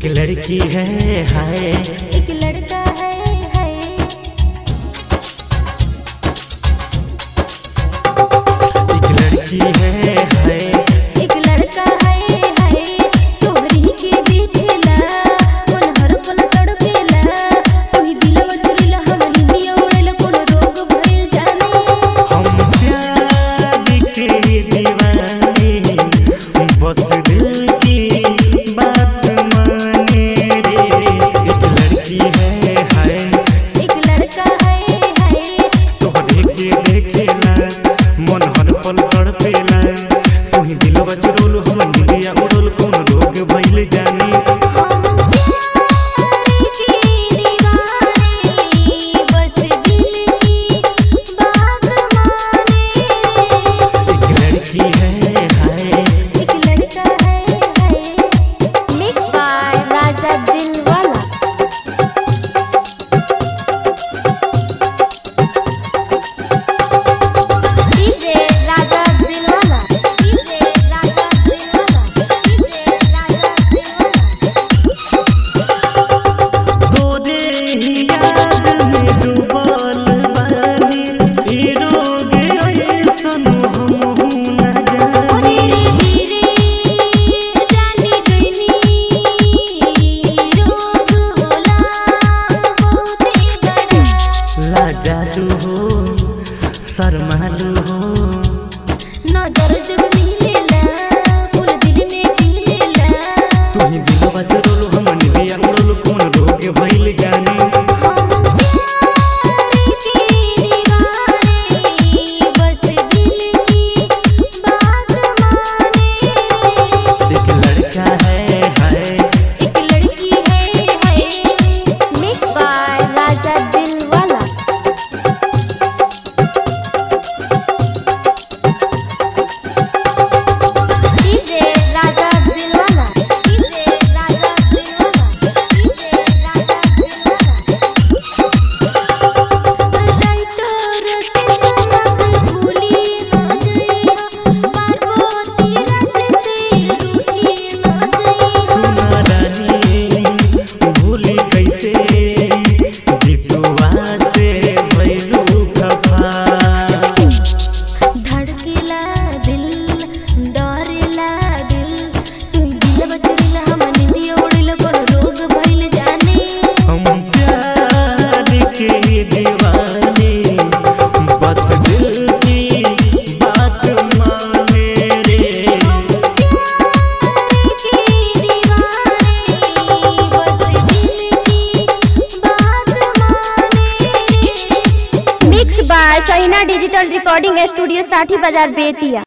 एक लड़की है हाय, एक लड़का है हाय, एक लड़की है हाय, एक लड़का है हाय। तोहरी के देखला मन हर पल तड़पेला, तोही दिलवा चुरेला हमर निंदिया उड़ेला, कोन रोग भइल जाने। हम प्यार के दीवाने बस दिल की बात माने रे। एक लड़की है हाय, एक लड़का है हाय, तोहरे के देखेला मन हर पल तड़पेला, तोही दिलवा चुरोल हमर निंदिया उड़ल, कोन रोग भइल जाने। हम प्यार के दीवाने बस दिल की बात माने रे। एक लड़की है हाय, एक लड़का है हाय। Mix by Raja Dilwala. DJ Raja Dilwala, DJ Raja Dilwala, DJ Raja Dilwala. तोरे ही याद में डूबल बानी, ई रोग ऐसन हमहू न जानी। ओ धीरे धीरे जानी गईनी, रोग होला बहुते बड़ा। लाजालू हो शर्मालू हो, नजर जब मिलेला फूल दिल में खिलेला। तुही दिलवा चुरोल हमर निंदिया उड़ल, कोन रोग भइल जाने। हम प्यार के दीवाने बस दिल की बात माने रे। एक लड़का है हाय, एक लड़की है हाय। Mix by Raja Dilwala. DJ Raja Dilwala, DJ Raja Dilwala, DJ Raja Dilwala. Writer से सनक भूली न गई, पार्वती रात से रूठी न गई। सुना रानी भूली कैसे, जितुआ से भइलू खफा। धड़केला दिल डरेला दिल, तू दिलवा चुरेला हमर निंदिया उड़ेला, कोन रोग भइल जाने। हम प्यार के दीवाने बस दिल की बात माने रे। प्यार के दीवाने बस दिल की बात माने रे। Mix by Sahina digital recording studio 60 बाजार बेतिया।